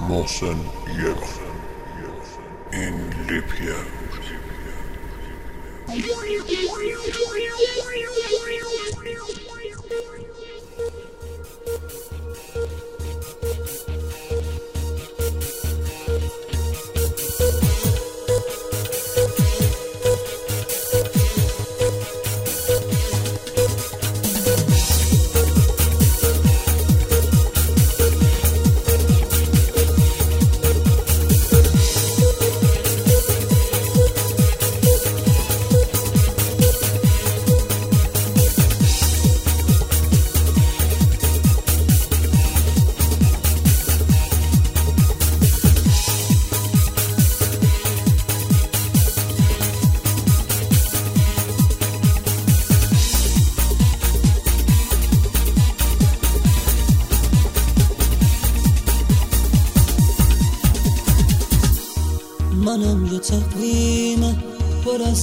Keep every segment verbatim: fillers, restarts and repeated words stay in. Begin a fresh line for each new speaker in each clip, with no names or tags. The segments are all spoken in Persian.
محسن یک این لیپیه.
منم یه تقویم پر از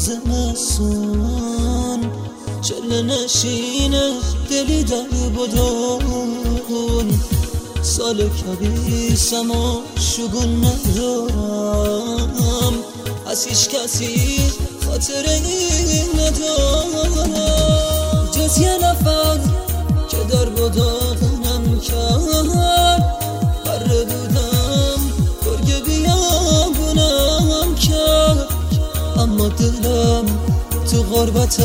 زمستون، چله نشینه دلی در بدون. سال کبیسم و شگون ندارم، از هیچ کسی خاطره ندارم جز یه نفر که در بداغنم کرد. بره بودم گرگ بیابونم کرد، اما دلم تو غربت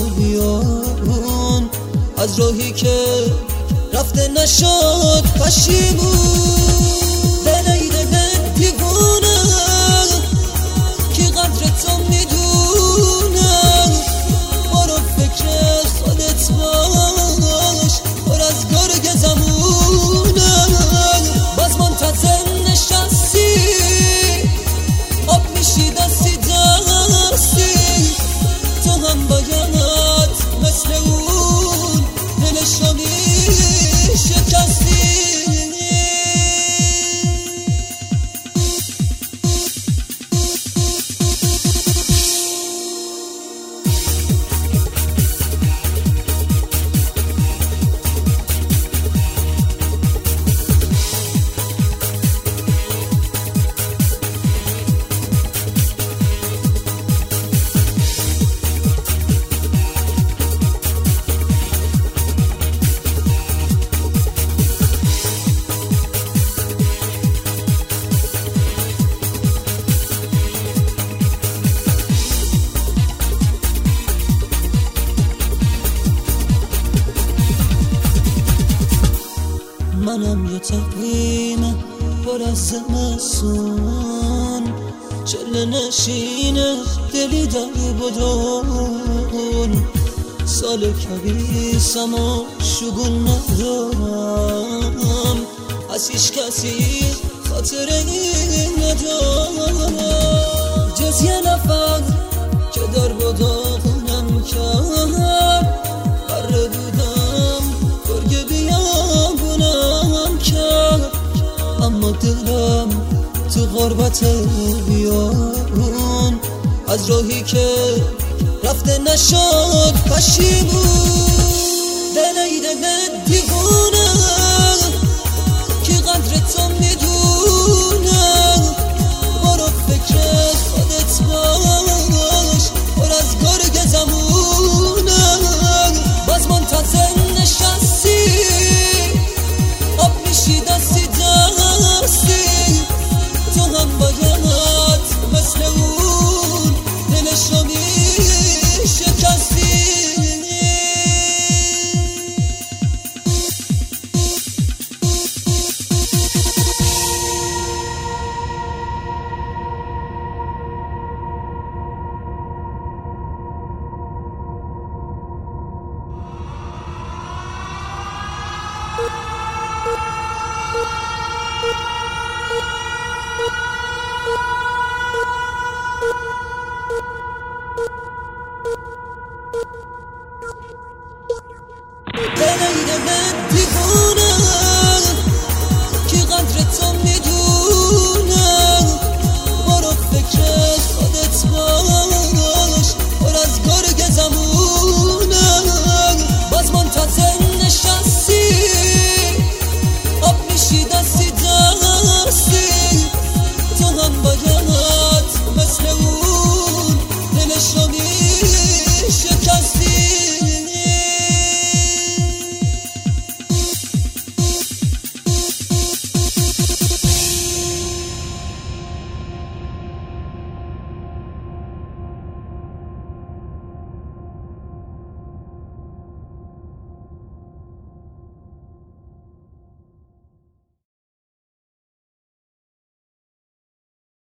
بیابون از راهی که رفته نشد پشیمون. دل ای دل دیوونه که قدر تو میدونه، برو فکر خودت باش، پر از گرگ زمونه. باز منتظر نشستی، آب میشی دستی دستی، تو هم باید مثل اون دلش رو شکستی. منم یه تقویم پر از زمستون، چله نشینه دلی در بدون. سال کبیسم و شگون ندارم، از هیچ کسی خاطره ندارم جز یه نفر که در بداغنم کرد. بره بودم گرگ بیابونم کرد، اما دلم تو غربت بیابون از راهی که رفته نشد پشیمون. دل ای دل دیوونه که قدر تو میدونه، برو فکر خودت باش، پر از گرگ زمونه. باز منتظر نشستی، آب میشی دستی دستی، تو هم باید مثل اون دلش رو شکستی.
you